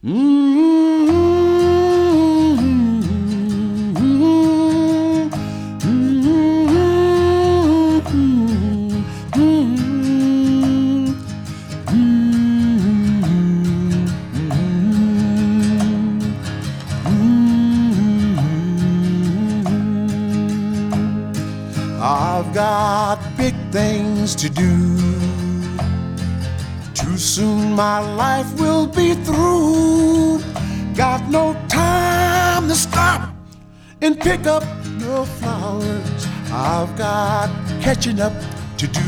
I've got big things to do. Too soon my life will be through. Got no time to stop and pick up no flowers. I've got catching up to do.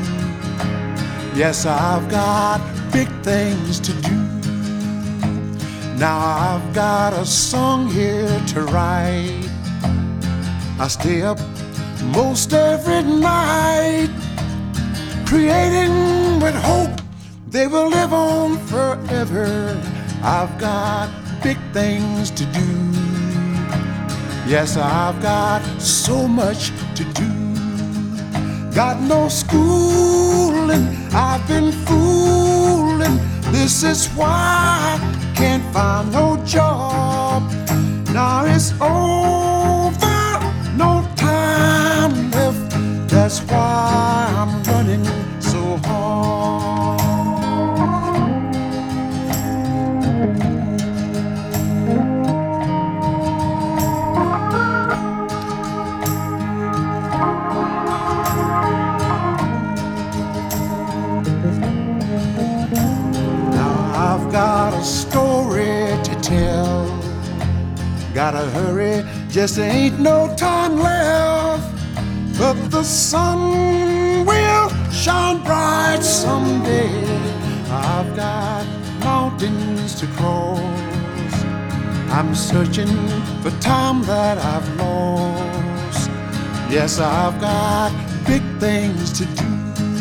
Yes, I've got big things to do. Now I've got a song here to write. I stay up most every night, creating with hope they will live on forever. I've got big things to do. Yes, I've got so much to do. Got no schooling, I've been fooling. This is why I can't find no job. Now it's over, no time left. That's why I'm running so hard. Now I've got a story to tell. Gotta hurry, just ain't no time left. But the sun will shine bright someday. I've got mountains to cross. I'm searching for time that I've lost. Yes, I've got big things to do.